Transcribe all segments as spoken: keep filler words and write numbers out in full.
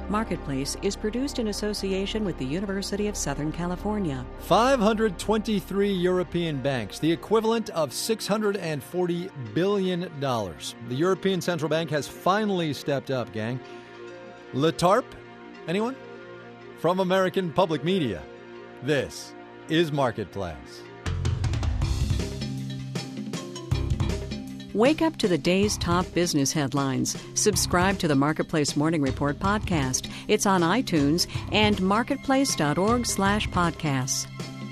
Marketplace is produced in association with the University of Southern California. five hundred twenty-three European banks, the equivalent of six hundred forty billion dollars. The European Central Bank has finally stepped up, gang. Le Tarp? Anyone? From American Public Media, this is Marketplace. Wake up to the day's top business headlines. Subscribe to the Marketplace Morning Report podcast. It's on iTunes and marketplace.org slash podcasts.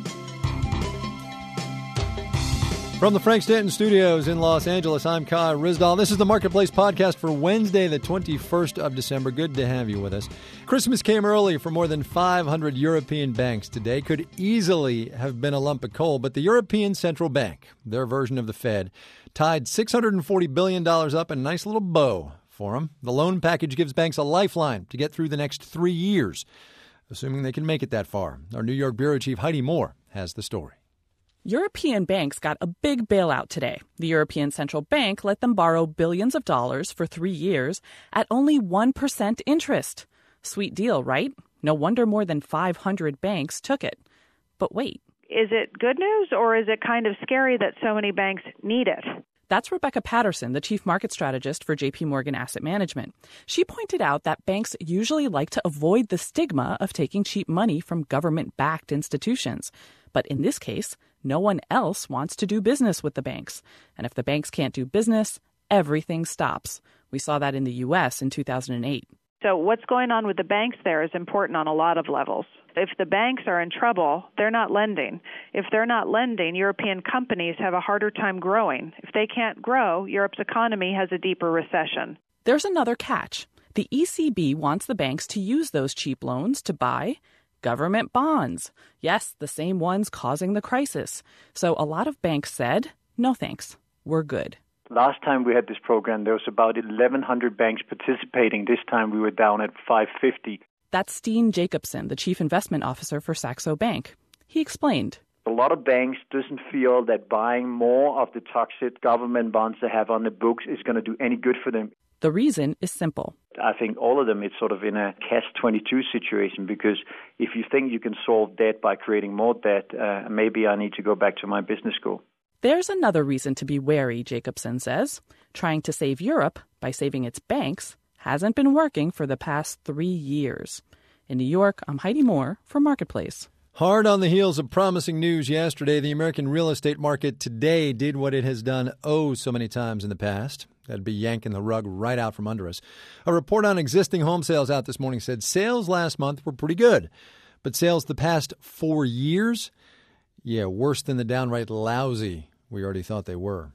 From the Frank Stanton Studios in Los Angeles, I'm Kai Ryssdal. This is the Marketplace podcast for Wednesday, the twenty-first of December. Good to have you with us. Christmas came early for more than five hundred European banks today. Could easily have been a lump of coal, but the European Central Bank, their version of the Fed, tied six hundred forty billion dollars up in a nice little bow for them. The loan package gives banks a lifeline to get through the next three years, assuming they can make it that far. Our New York Bureau Chief Heidi Moore has the story. European banks got a big bailout today. The European Central Bank let them borrow billions of dollars for three years at only one percent interest. Sweet deal, right? No wonder more than five hundred banks took it. But wait. Is it good news, or is it kind of scary that so many banks need it? That's Rebecca Patterson, the chief market strategist for J P Morgan Asset Management. She pointed out that banks usually like to avoid the stigma of taking cheap money from government-backed institutions. But in this case, no one else wants to do business with the banks. And if the banks can't do business, everything stops. We saw that in the U S in two thousand eight. So what's going on with the banks there is important on a lot of levels. If the banks are in trouble, they're not lending. If they're not lending, European companies have a harder time growing. If they can't grow, Europe's economy has a deeper recession. There's another catch. The E C B wants the banks to use those cheap loans to buy government bonds. Yes, the same ones causing the crisis. So a lot of banks said, no thanks, we're good. Last time we had this program, there was about eleven hundred banks participating. This time we were down at five hundred fifty. That's Steen Jacobsen, the chief investment officer for Saxo Bank. He explained. A lot of banks doesn't feel that buying more of the toxic government bonds they have on the books is going to do any good for them. The reason is simple. I think all of them, it's sort of in a catch twenty-two situation, because if you think you can solve debt by creating more debt, uh, maybe I need to go back to my business school. There's another reason to be wary, Jacobsen says. Trying to save Europe by saving its banks hasn't been working for the past three years. In New York, I'm Heidi Moore for Marketplace. Hard on the heels of promising news yesterday, the American real estate market today did what it has done oh so many times in the past. That'd be yanking the rug right out from under us. A report on existing home sales out this morning said sales last month were pretty good. But sales the past four years, yeah, worse than the downright lousy we already thought they were.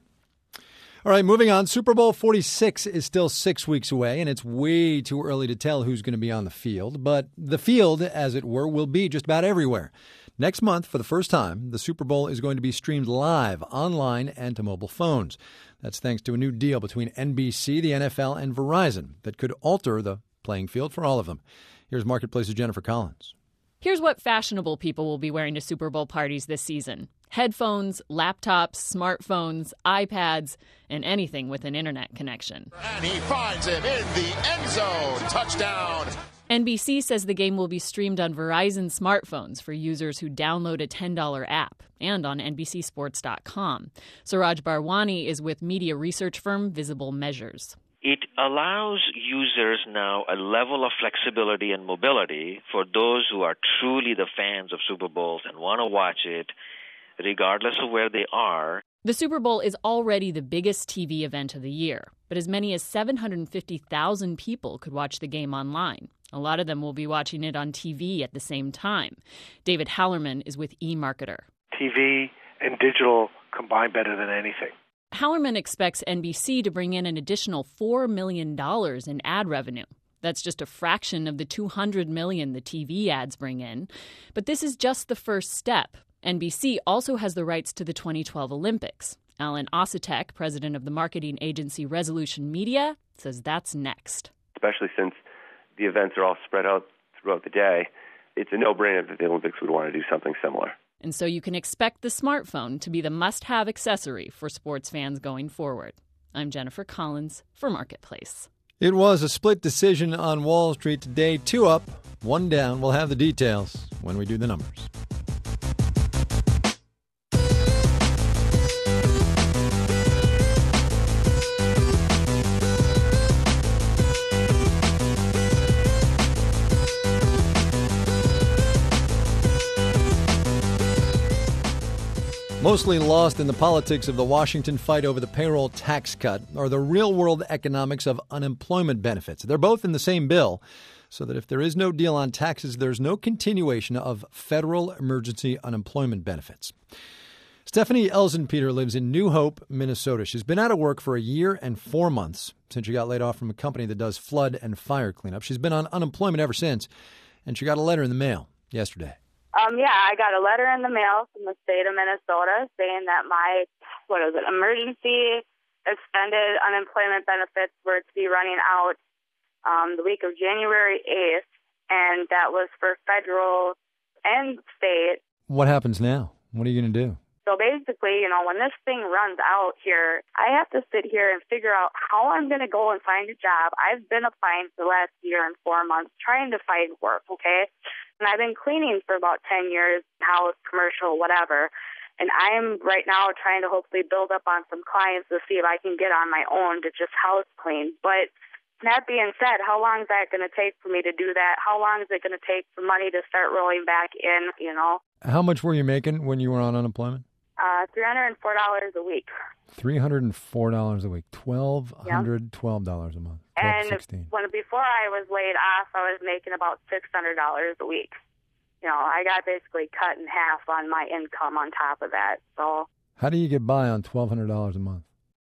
All right, moving on. Super Bowl forty-six is still six weeks away, and it's way too early to tell who's going to be on the field. But the field, as it were, will be just about everywhere. Next month, for the first time, the Super Bowl is going to be streamed live, online, and to mobile phones. That's thanks to a new deal between N B C, the N F L, and Verizon that could alter the playing field for all of them. Here's Marketplace's Jennifer Collins. Here's what fashionable people will be wearing to Super Bowl parties this season. Headphones, laptops, smartphones, iPads, and anything with an internet connection. And he finds him in the end zone. Touchdown. N B C says the game will be streamed on Verizon smartphones for users who download a ten dollars app and on N B C sports dot com. Suraj Barwani is with media research firm Visible Measures. It allows users now a level of flexibility and mobility for those who are truly the fans of Super Bowls and want to watch it regardless of where they are. The Super Bowl is already the biggest T V event of the year, but as many as seven hundred fifty thousand people could watch the game online. A lot of them will be watching it on T V at the same time. David Hallerman is with eMarketer. T V and digital combine better than anything. Hallerman expects N B C to bring in an additional four million dollars in ad revenue. That's just a fraction of the two hundred million dollars the T V ads bring in. But this is just the first step. N B C also has the rights to the twenty twelve Olympics. Alan Osetek, president of the marketing agency Resolution Media, says that's next. Especially since the events are all spread out throughout the day, it's a no-brainer that the Olympics would want to do something similar. And so you can expect the smartphone to be the must-have accessory for sports fans going forward. I'm Jennifer Collins for Marketplace. It was a split decision on Wall Street today. Two up, one down. We'll have the details when we do the numbers. Mostly lost in the politics of the Washington fight over the payroll tax cut are the real-world economics of unemployment benefits. They're both in the same bill, so that if there is no deal on taxes, there's no continuation of federal emergency unemployment benefits. Stephanie Elsenpeter lives in New Hope, Minnesota. She's been out of work for a year and four months since she got laid off from a company that does flood and fire cleanup. She's been on unemployment ever since, and she got a letter in the mail yesterday. Um, yeah, I got a letter in the mail from the state of Minnesota saying that my, what is it, emergency extended unemployment benefits were to be running out um, the week of January eighth, and that was for federal and state. What happens now? What are you going to do? So basically, you know, when this thing runs out here, I have to sit here and figure out how I'm going to go and find a job. I've been applying for the last year and four months trying to find work, okay? And I've been cleaning for about ten years, house, commercial, whatever. And I'm right now trying to hopefully build up on some clients to see if I can get on my own to just house clean. But that being said, how long is that going to take for me to do that? How long is it going to take for money to start rolling back in, you know? How much were you making when you were on unemployment? Uh, three hundred four dollars a week. three hundred four dollars a week. twelve hundred twelve dollars a month. And when before I was laid off, I was making about six hundred dollars a week. You know, I got basically cut in half on my income on top of that. So how do you get by on twelve hundred dollars a month?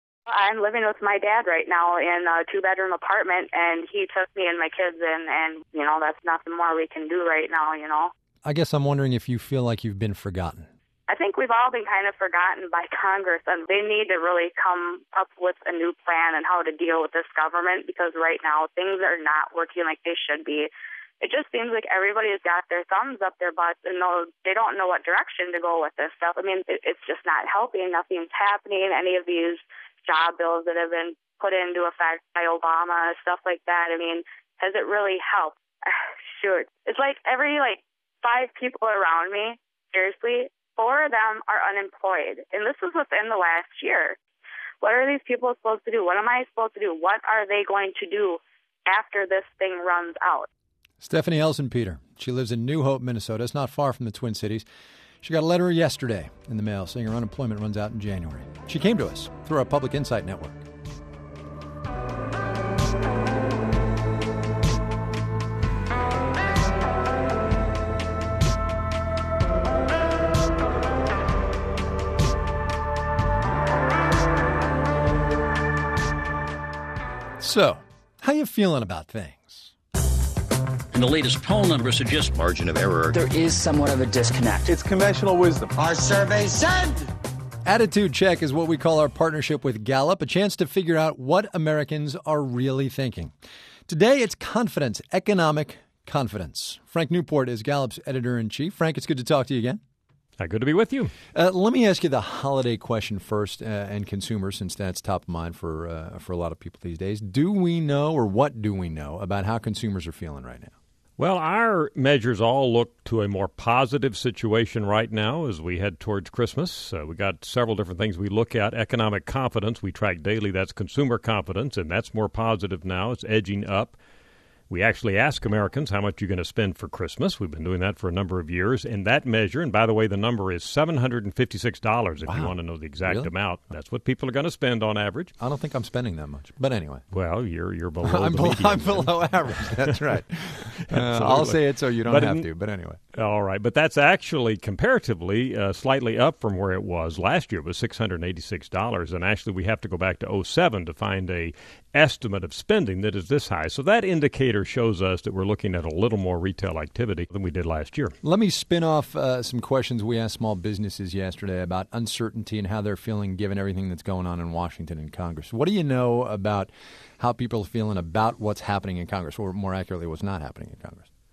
I'm living with my dad right now in a two-bedroom apartment, and he took me and my kids in, and, you know, that's nothing more we can do right now, you know. I guess I'm wondering if you feel like you've been forgotten. I think we've all been kind of forgotten by Congress, and they need to really come up with a new plan on how to deal with this government, because right now things are not working like they should be. It just seems like everybody's got their thumbs up their butts and no, they don't know what direction to go with this stuff. I mean, it, it's just not helping. Nothing's happening. Any of these job bills that have been put into effect by Obama, stuff like that, I mean, has it really helped? Shoot. It's like every, like, five people around me, seriously, four of them are unemployed, and this is within the last year. What are these people supposed to do? What am I supposed to do? What are they going to do after this thing runs out? Stephanie Elsenpeter. She lives in New Hope, Minnesota. It's not far from the Twin Cities. She got a letter yesterday in the mail saying her unemployment runs out in January. She came to us through our Public Insight Network. So, how you feeling about things? And the latest poll numbers suggest margin of error. There is somewhat of a disconnect. It's conventional wisdom. Our survey said. Attitude Check is what we call our partnership with Gallup, a chance to figure out what Americans are really thinking. Today, it's confidence, economic confidence. Frank Newport is Gallup's editor-in-chief. Frank, it's good to talk to you again. Hi, good to be with you. Uh, let me ask you the holiday question first, uh, and consumers, since that's top of mind for uh, for a lot of people these days. Do we know, or what do we know, about how consumers are feeling right now? Well, our measures all look to a more positive situation right now as we head towards Christmas. Uh, we got several different things we look at. Economic confidence, we track daily. That's consumer confidence, and that's more positive now. It's edging up. We actually ask Americans how much you're going to spend for Christmas. We've been doing that for a number of years. And that measure, and by the way, the number is seven hundred fifty-six dollars if wow. you want to know the exact really? amount. That's what people are going to spend on average. I don't think I'm spending that much. But anyway. Well, you're you're below I'm the below, median. I'm below average. That's right. uh, I'll say it so you don't but have in, to. But anyway. All right. But that's actually comparatively uh, slightly up from where it was last year. It was six hundred eighty-six dollars. And actually, we have to go back to oh seven to find a estimate of spending that is this high. So that indicator shows us that we're looking at a little more retail activity than we did last year. Let me spin off uh, some questions we asked small businesses yesterday about uncertainty and how they're feeling given everything that's going on in Washington and Congress. What do you know about how people are feeling about what's happening in Congress, or more accurately, what's not happening in Congress?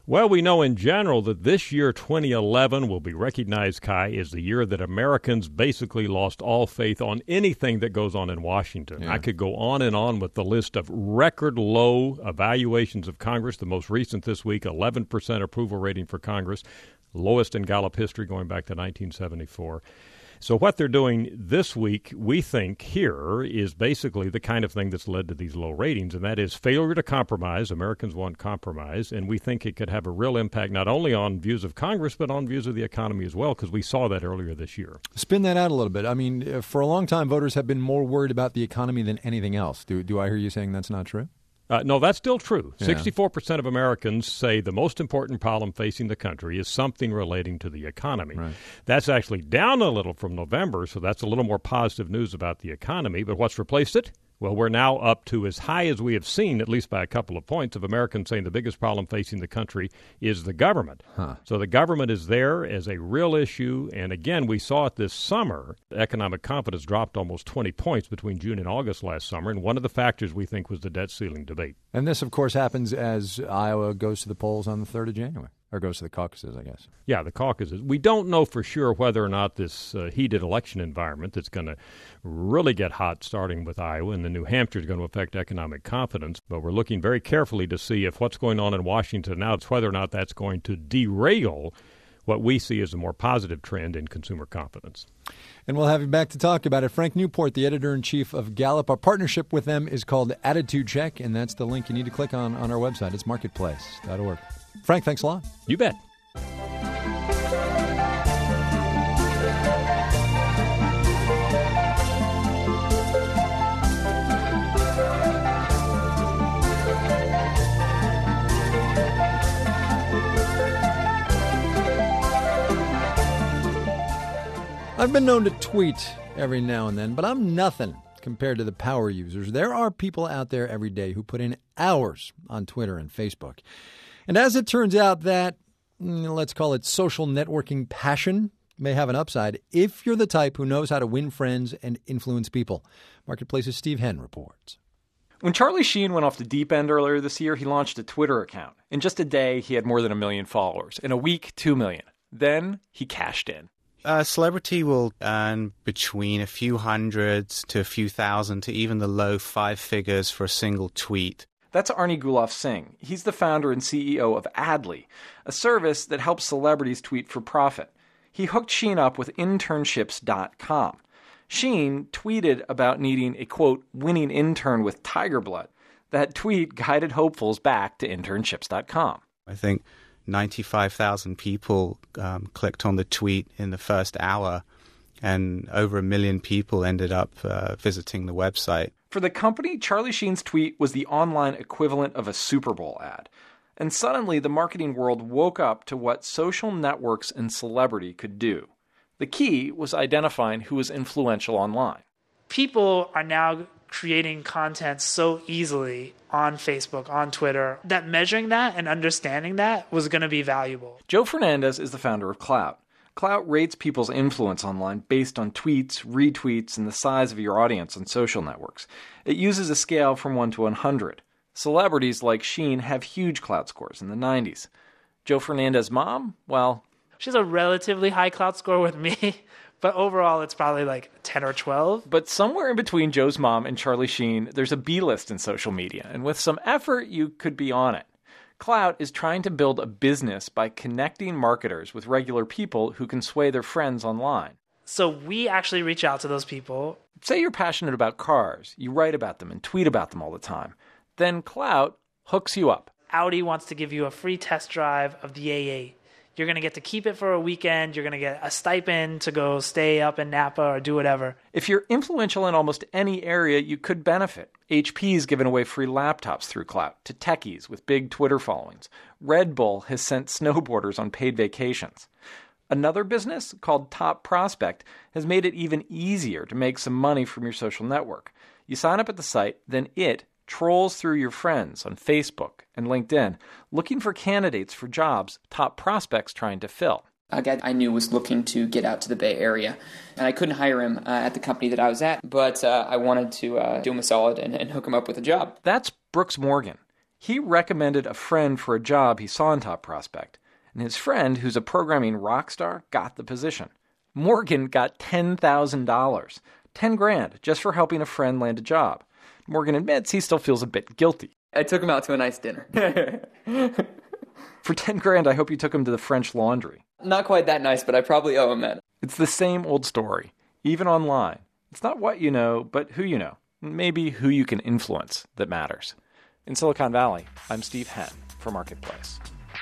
Well, we know in general that this year, twenty eleven, will be recognized, Kai, as the year that Americans basically lost all faith on anything that goes on in Washington. Yeah. I could go on and on with the list of record low evaluations of Congress. The most recent this week, eleven percent approval rating for Congress, lowest in Gallup history going back to nineteen seventy-four. So what they're doing this week, we think here, is basically the kind of thing that's led to these low ratings, and that is failure to compromise. Americans want compromise, and we think it could have a real impact not only on views of Congress, but on views of the economy as well, because we saw that earlier this year. Spin that out a little bit. I mean, for a long time, voters have been more worried about the economy than anything else. Do, do I hear you saying that's not true? Uh, no, that's still true. Yeah. sixty-four percent of Americans say the most important problem facing the country is something relating to the economy. Right. That's actually down a little from November, so that's a little more positive news about the economy. But what's replaced it? Well, we're now up to as high as we have seen, at least by a couple of points, of Americans saying the biggest problem facing the country is the government. Huh. So the government is there as a real issue. And again, we saw it this summer. Economic confidence dropped almost twenty points between June and August last summer. And one of the factors we think was the debt ceiling debate. And this, of course, happens as Iowa goes to the polls on the third of January. Or goes to the caucuses, I guess. Yeah, the caucuses. We don't know for sure whether or not this uh, heated election environment that's going to really get hot starting with Iowa and then New Hampshire is going to affect economic confidence. But we're looking very carefully to see if what's going on in Washington now, it's whether or not that's going to derail what we see as a more positive trend in consumer confidence. And we'll have you back to talk about it. Frank Newport, the editor-in-chief of Gallup. Our partnership with them is called Attitude Check, and that's the link you need to click on on our website. It's marketplace dot org. Frank, thanks a lot. You bet. I've been known to tweet every now and then, but I'm nothing compared to the power users. There are people out there every day who put in hours on Twitter and Facebook. And as it turns out, that, let's call it social networking passion, may have an upside if you're the type who knows how to win friends and influence people. Marketplace's Steve Henn reports. When Charlie Sheen went off the deep end earlier this year, he launched a Twitter account. In just a day, he had more than a million followers. In a week, two million. Then he cashed in. A celebrity will earn between a few hundreds to a few thousand to even the low five figures for a single tweet. That's Arnie Gulof Singh. He's the founder and C E O of Adly, a service that helps celebrities tweet for profit. He hooked Sheen up with internships dot com. Sheen tweeted about needing a, quote, winning intern with tiger blood. That tweet guided hopefuls back to internships dot com. I think ninety-five thousand people um, clicked on the tweet in the first hour, and over a million people ended up uh, visiting the website. For the company, Charlie Sheen's tweet was the online equivalent of a Super Bowl ad. And suddenly, the marketing world woke up to what social networks and celebrity could do. The key was identifying who was influential online. People are now creating content so easily on Facebook, on Twitter, that measuring that and understanding that was going to be valuable. Joe Fernandez is the founder of Klout. Klout rates people's influence online based on tweets, retweets, and the size of your audience on social networks. It uses a scale from one to one hundred. Celebrities like Sheen have huge Klout scores in the nineties. Joe Fernandez's mom, well, she has a relatively high Klout score with me, but overall it's probably like ten or twelve. But somewhere in between Joe's mom and Charlie Sheen, there's a B-list in social media, and with some effort, you could be on it. Klout is trying to build a business by connecting marketers with regular people who can sway their friends online. So we actually reach out to those people. Say you're passionate about cars, you write about them and tweet about them all the time. Then Klout hooks you up. Audi wants to give you a free test drive of the A eight. You're going to get to keep it for a weekend. You're going to get a stipend to go stay up in Napa or do whatever. If you're influential in almost any area, you could benefit. H P's given away free laptops through Klout to techies with big Twitter followings. Red Bull has sent snowboarders on paid vacations. Another business called Top Prospect has made it even easier to make some money from your social network. You sign up at the site, then it trolls through your friends on Facebook and LinkedIn, looking for candidates for jobs Top Prospect's trying to fill. A guy I knew was looking to get out to the Bay Area, and I couldn't hire him uh, at the company that I was at, but uh, I wanted to uh, do him a solid and, and hook him up with a job. That's Brooks Morgan. He recommended a friend for a job he saw in Top Prospect, and his friend, who's a programming rock star, got the position. Morgan got ten thousand dollars, ten grand, just for helping a friend land a job. Morgan admits he still feels a bit guilty. I took him out to a nice dinner. For ten grand, I hope you took him to the French Laundry. Not quite that nice, but I probably owe him that. It's the same old story, even online. It's not what you know, but who you know. Maybe who you can influence that matters. In Silicon Valley, I'm Steve Henn for Marketplace.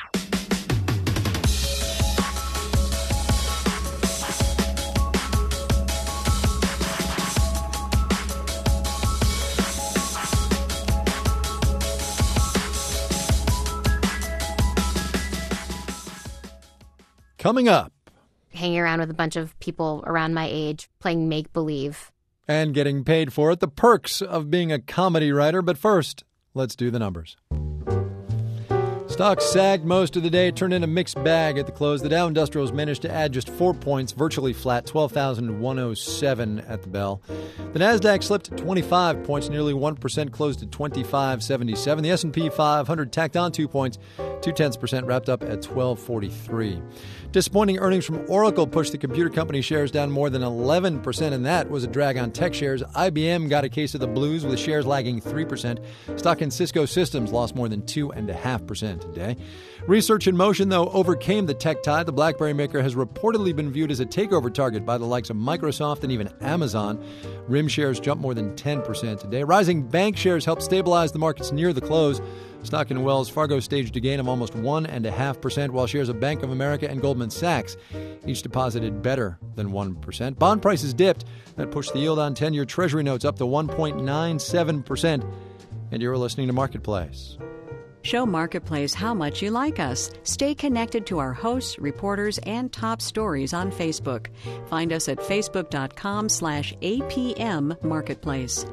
Coming up. Hanging around with a bunch of people around my age playing make-believe. And getting paid for it. The perks of being a comedy writer. But first, let's do the numbers. Stocks sagged most of the day, turned in a mixed bag at the close. The Dow Industrials managed to add just four points, virtually flat, twelve thousand one hundred seven at the bell. The Nasdaq slipped twenty-five points, nearly one percent, closed at twenty-five seventy-seven. The S and P five hundred tacked on two points, two-tenths percent, wrapped up at twelve forty-three. Disappointing earnings from Oracle pushed the computer company shares down more than eleven percent, and that was a drag on tech shares. I B M got a case of the blues with shares lagging three percent. Stock in Cisco Systems lost more than two point five percent today. Research in Motion, though, overcame the tech tide. The BlackBerry maker has reportedly been viewed as a takeover target by the likes of Microsoft and even Amazon. R I M shares jumped more than ten percent today. Rising bank shares helped stabilize the markets near the close. Stock in Wells Fargo staged a gain of almost one point five percent, while shares of Bank of America and Goldman Sachs each deposited better than one percent. Bond prices dipped. That pushed the yield on ten-year Treasury notes up to one point nine seven percent. And you're listening to Marketplace. Show Marketplace how much you like us. Stay connected to our hosts, reporters, and top stories on Facebook. Find us at facebook.com slash APM Marketplace.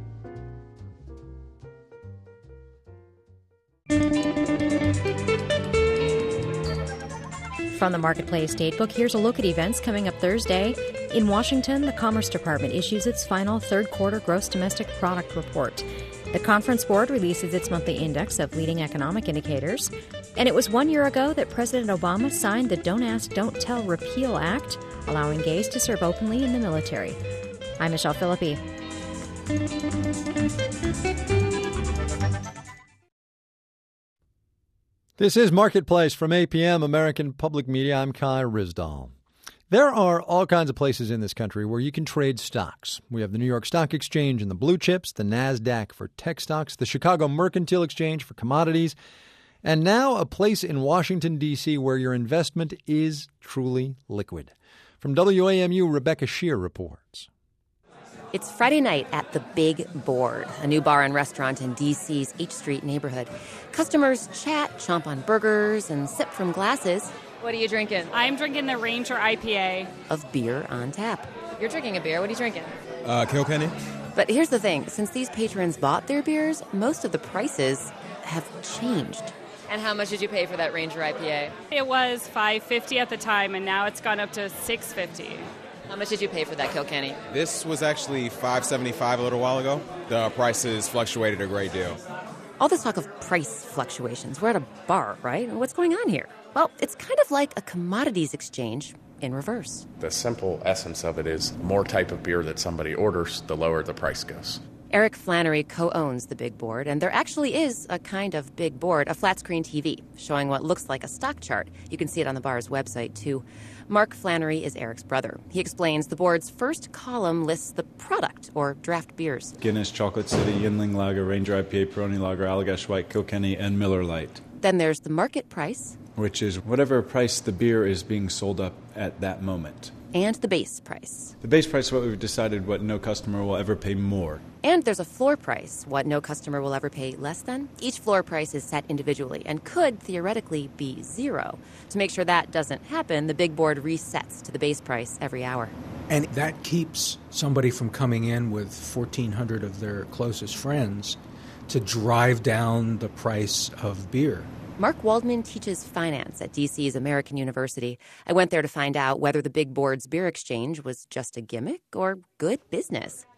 From the Marketplace Datebook, here's a look at events coming up Thursday. In Washington, the Commerce Department issues its final third quarter gross domestic product report. The Conference Board releases its monthly index of leading economic indicators. And it was one year ago that President Obama signed the Don't Ask, Don't Tell Repeal Act, allowing gays to serve openly in the military. I'm Michelle Philippi. This is Marketplace from A P M, American Public Media. I'm Kai Ryssdal. There are all kinds of places in this country where you can trade stocks. We have the New York Stock Exchange and the blue chips, the NASDAQ for tech stocks, the Chicago Mercantile Exchange for commodities, and now a place in Washington, D C where your investment is truly liquid. From W A M U, Rebecca Shear reports. It's Friday night at the Big Board, a new bar and restaurant in D C's H Street neighborhood. Customers chat, chomp on burgers, and sip from glasses. What are you drinking? I'm drinking the Ranger I P A. Of beer on tap. You're drinking a beer. What are you drinking? Uh, Kilkenny. But here's the thing. Since these patrons bought their beers, most of the prices have changed. And how much did you pay for that Ranger I P A? It was five fifty at the time, and now it's gone up to six fifty. How much did you pay for that Kilkenny? This was actually five seventy-five a little while ago. The prices fluctuated a great deal. All this talk of price fluctuations. We're at a bar, right? What's going on here? Well, it's kind of like a commodities exchange in reverse. The simple essence of it is the more type of beer that somebody orders, the lower the price goes. Eric Flannery co-owns the Big Board, and there actually is a kind of big board, a flat-screen T V, showing what looks like a stock chart. You can see it on the bar's website, too. Mark Flannery is Eric's brother. He explains the board's first column lists the product, or draft beers. Guinness, Chocolate City, Yinling Lager, Ranger I P A, Peroni Lager, Allagash White, Kilkenny, and Miller Lite. Then there's the market price, which is whatever price the beer is being sold up at that moment. And the base price. The base price is what we've decided what no customer will ever pay more. And there's a floor price, what no customer will ever pay less than. Each floor price is set individually and could theoretically be zero. To make sure that doesn't happen, the Big Board resets to the base price every hour. And that keeps somebody from coming in with fourteen hundred of their closest friends to drive down the price of beer. Mark Waldman teaches finance at D C's American University. I went there to find out whether the Big Board's beer exchange was just a gimmick or good business.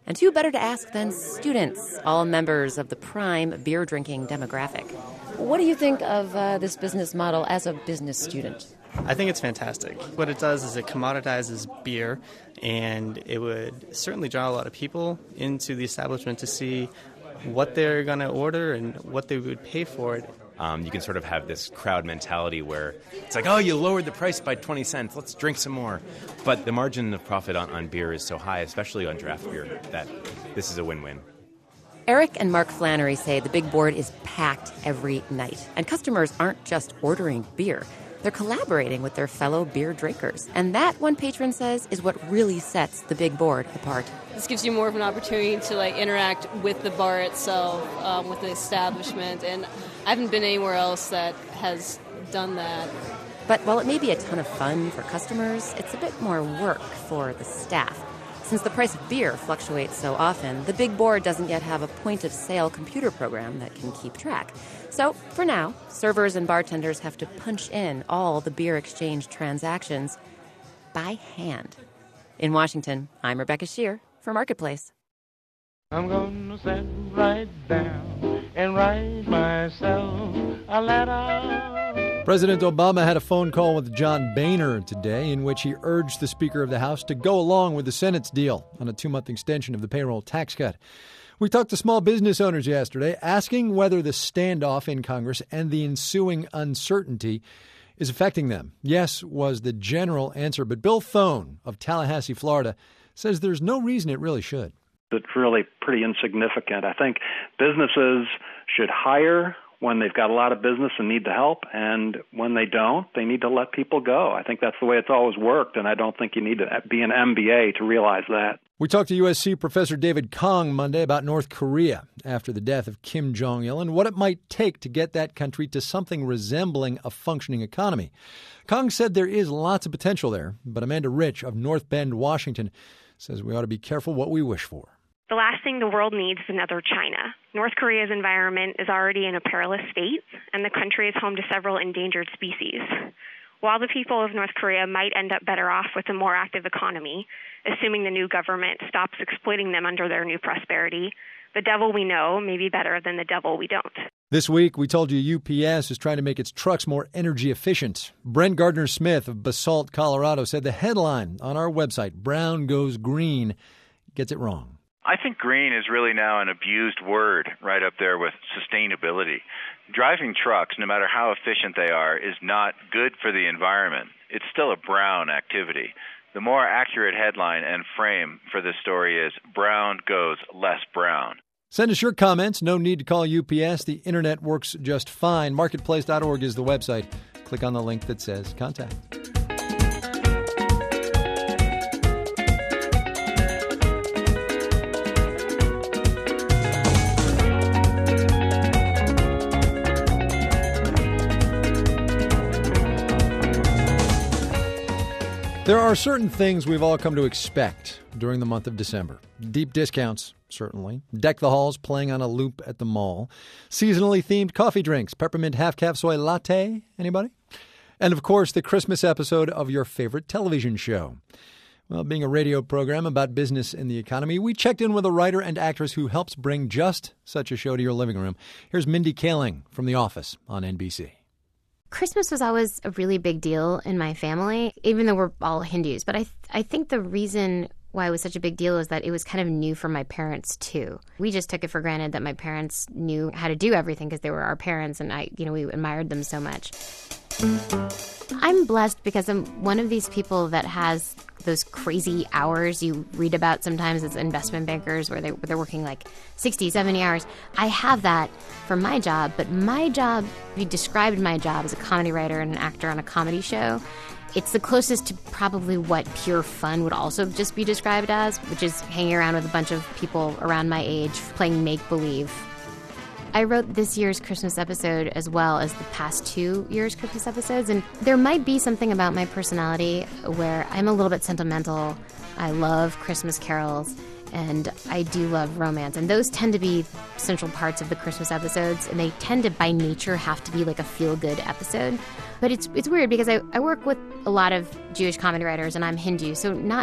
And who better to ask than students, all members of the prime beer-drinking demographic. What do you think of uh, this business model as a business student? I think it's fantastic. What it does is it commoditizes beer, and it would certainly draw a lot of people into the establishment to see what they're going to order and what they would pay for it. Um, you can sort of have this crowd mentality where it's like, oh, you lowered the price by twenty cents, let's drink some more. But the margin of profit on, on beer is so high, especially on draft beer, that this is a win-win. Eric and Mark Flannery say the big board is packed every night. And customers aren't just ordering beer. They're collaborating with their fellow beer drinkers. And that, one patron says, is what really sets the big board apart. This gives you more of an opportunity to like interact with the bar itself, um, with the establishment. And I haven't been anywhere else that has done that. But while it may be a ton of fun for customers, it's a bit more work for the staff. Since the price of beer fluctuates so often, the big board doesn't yet have a point-of-sale computer program that can keep track. So, for now, servers and bartenders have to punch in all the beer exchange transactions by hand. In Washington, I'm Rebecca Shear for Marketplace. I'm gonna sit right down and write myself a letter. President Obama had a phone call with John Boehner today in which he urged the Speaker of the House to go along with the Senate's deal on a two-month extension of the payroll tax cut. We talked to small business owners yesterday, asking whether the standoff in Congress and the ensuing uncertainty is affecting them. Yes was the general answer, but Bill Thone of Tallahassee, Florida, says there's no reason it really should. It's really pretty insignificant. I think businesses should hire when they've got a lot of business and need the help, and when they don't, they need to let people go. I think that's the way it's always worked, and I don't think you need to be an M B A to realize that. We talked to U S C Professor David Kong Monday about North Korea after the death of Kim Jong-il and what it might take to get that country to something resembling a functioning economy. Kong said there is lots of potential there, but Amanda Rich of North Bend, Washington, says we ought to be careful what we wish for. The last thing the world needs is another China. North Korea's environment is already in a perilous state, and the country is home to several endangered species. While the people of North Korea might end up better off with a more active economy, assuming the new government stops exploiting them under their new prosperity, the devil we know may be better than the devil we don't. This week, we told you U P S is trying to make its trucks more energy efficient. Brent Gardner-Smith of Basalt, Colorado, said the headline on our website, Brown Goes Green, gets it wrong. I think green is really now an abused word right up there with sustainability. Driving trucks, no matter how efficient they are, is not good for the environment. It's still a brown activity. The more accurate headline and frame for this story is Brown Goes Less Brown. Send us your comments. No need to call U P S. The internet works just fine. Marketplace dot org is the website. Click on the link that says contact. There are certain things we've all come to expect during the month of December. Deep discounts, certainly. Deck the halls playing on a loop at the mall. Seasonally themed coffee drinks, peppermint half-cap soy latte. Anybody? And, of course, the Christmas episode of your favorite television show. Well, being a radio program about business and the economy, we checked in with a writer and actress who helps bring just such a show to your living room. Here's Mindy Kaling from The Office on N B C. Christmas was always a really big deal in my family, even though we're all Hindus. But I th- I think the reason why it was such a big deal is that it was kind of new for my parents, too. We just took it for granted that my parents knew how to do everything because they were our parents, and I, you know, we admired them so much. I'm blessed because I'm one of these people that has those crazy hours you read about sometimes as investment bankers where, they, where they're working like sixty, seventy hours. I have that for my job, but my job, if you described my job as a comedy writer and an actor on a comedy show, it's the closest to probably what pure fun would also just be described as, which is hanging around with a bunch of people around my age playing make-believe. I wrote this year's Christmas episode as well as the past two years' Christmas episodes, and there might be something about my personality where I'm a little bit sentimental. I love Christmas carols, and I do love romance, and those tend to be central parts of the Christmas episodes, and they tend to, by nature, have to be like a feel-good episode. But it's it's weird because I, I work with a lot of Jewish comedy writers, and I'm Hindu, so not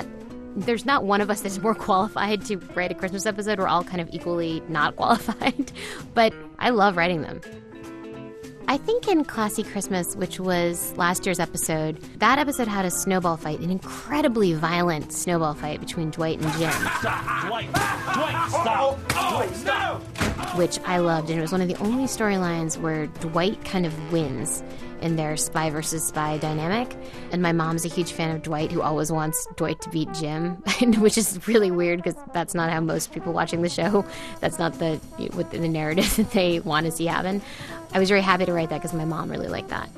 There's not one of us that's more qualified to write a Christmas episode. We're all kind of equally not qualified. But I love writing them. I think in Classy Christmas, which was last year's episode, that episode had a snowball fight, an incredibly violent snowball fight between Dwight and Jim. Stop! Dwight! Dwight, stop! Oh, oh, Dwight, stop! Which I loved, and it was one of the only storylines where Dwight kind of wins in their spy versus spy dynamic. And my mom's a huge fan of Dwight, who always wants Dwight to beat Jim, which is really weird because that's not how most people watching the show, that's not the what the narrative that they want to see happen. I was very happy to write that because my mom really liked that.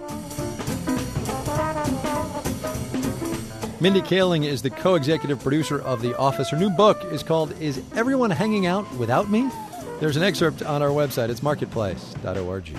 Mindy Kaling is the co-executive producer of The Office. Her new book is called Is Everyone Hanging Out Without Me? There's an excerpt on our website. It's marketplace dot org.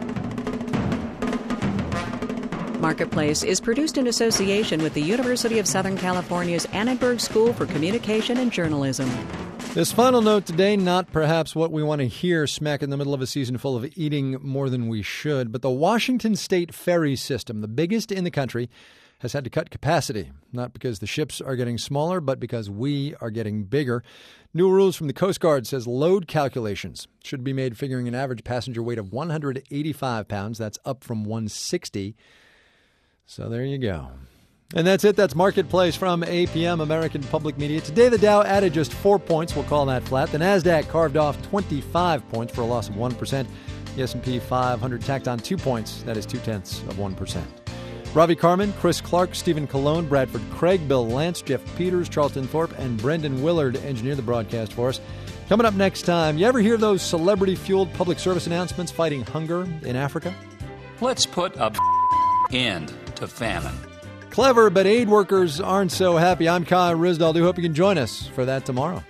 Marketplace is produced in association with the University of Southern California's Annenberg School for Communication and Journalism. This final note today, not perhaps what we want to hear smack in the middle of a season full of eating more than we should, but the Washington State ferry system, the biggest in the country, has had to cut capacity, not because the ships are getting smaller, but because we are getting bigger. New rules from the Coast Guard says load calculations should be made figuring an average passenger weight of one hundred eighty-five pounds. That's up from one hundred sixty. So there you go. And that's it. That's Marketplace from A P M, American Public Media. Today, the Dow added just four points. We'll call that flat. The NASDAQ carved off twenty-five points for a loss of one percent. The S and P five hundred tacked on two points. That is two-tenths of one percent. Ravi Carmen, Chris Clark, Stephen Colon, Bradford Craig, Bill Lance, Jeff Peters, Charlton Thorpe, and Brendan Willard engineer the broadcast for us. Coming up next time, you ever hear those celebrity-fueled public service announcements fighting hunger in Africa? Let's put a end to famine. Clever, but aid workers aren't so happy. I'm Kai Ryssdal. Do hope you can join us for that tomorrow.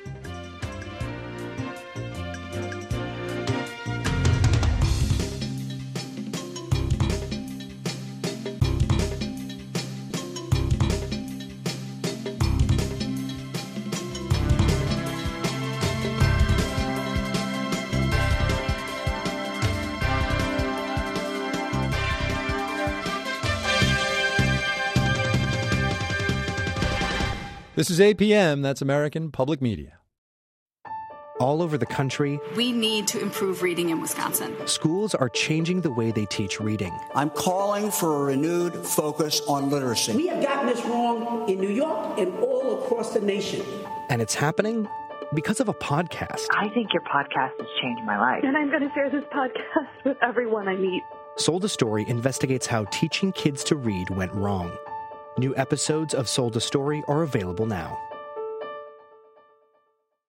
This is A P M, that's American Public Media. All over the country, we need to improve reading in Wisconsin. Schools are changing the way they teach reading. I'm calling for a renewed focus on literacy. We have gotten this wrong in New York and all across the nation. And it's happening because of a podcast. I think your podcast has changed my life. And I'm going to share this podcast with everyone I meet. Sold a Story investigates how teaching kids to read went wrong. New episodes of Sold a Story are available now.